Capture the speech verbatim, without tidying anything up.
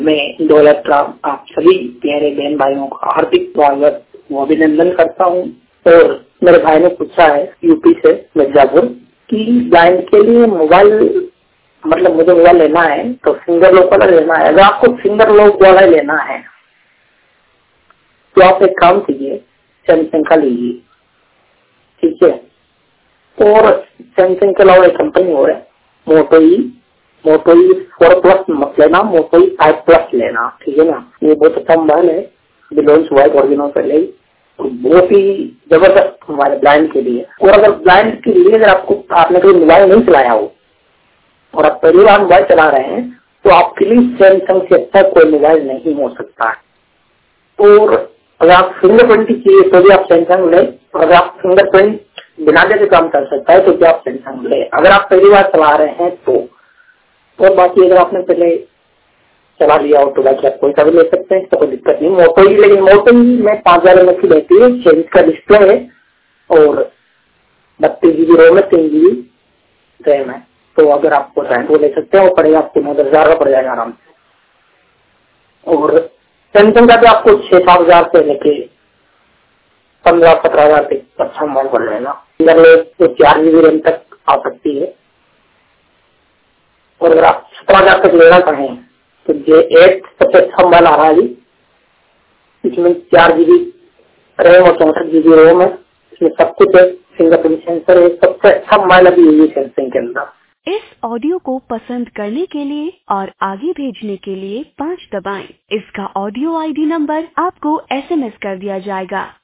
मैं दौलत राम आप सभी प्यारे बहन भाइयों का हार्दिक स्वागत व अभिनंदन करता हूँ। और मेरे भाई ने पूछा है यूपी से मिर्जापुर कि ब्लाइंड के लिए मोबाइल मतलब मुझे मोबाइल लेना है तो फिंगर लॉक वाला लेना है। अगर आपको फिंगर लॉक वाला लेना है तो आप एक काम कीजिए, सैमसंग का लीजिए, ठीक है। और सैमसंग के अलावा एक कंपनी और है मोटो ई मोटो ई फोर प्लस मत लेना, मोटो ई फाइव प्लस लेना, ठीक है ना। ये बहुत अच्छा मोबाइल है, लॉन्च हुआ है थोड़े दिनों पहले ही, बहुत ही जबरदस्त मोबाइल ब्लाइंड के लिए। और अगर ब्लाइंड के लिए अगर आपको आपने कोई मोबाइल नहीं चलाया हो और आप पहली बार मोबाइल चला रहे हैं तो आपके लिए सैमसंग से अच्छा कोई मोबाइल नहीं हो सकता है। और अगर आप फिंगरप्रिंट चाहिए तो भी आप सैमसंग ले, और अगर आप फिंगरप्रिंट बिना के काम कर सकता है तो भी आप सैमसंग ले। अगर आप पहली बार चला रहे हैं तो और बाकी अगर आपने पहले चला लिया हो तो बाकी आप कोई सा भी ले सकते हैं, तो कोई दिक्कत नहीं। मोटो ही, लेकिन मोटो ही में पांच हजार एम एच की रहती है, छह इंच का डिस्प्ले है और बत्तीस जीबी रोम है, तीन जीबी रैम है। तो अगर आपको चाहें तो ले सकते हैं, वो पड़ेगा आपको नौ दस हजार का पड़ जाएगा आराम से। और सैमसंग का भी आपको छह सात हजार से लेके पंद्रह सत्रह हजार तक अच्छा मोबाइल पड़ जाएगा। तो चार जीबी रैम तक आ सकती है। और अगर आप सत्रह हजार तक लेना चाहें तो जे एट सबसे अच्छा मोबाइल आ रहा है, इसमें चार जीबी रैम और चौसठ जीबी रोम है, इसमें सब कुछ है, फिंगरप्रिंट सेंसर है, सबसे अच्छा मोबाइल अभी यही सैमसंग के अंदर। इस ऑडियो को पसंद करने के लिए और आगे भेजने के लिए पाँच दबाएं। इसका ऑडियो आईडी नंबर आपको एसएमएस कर दिया जाएगा।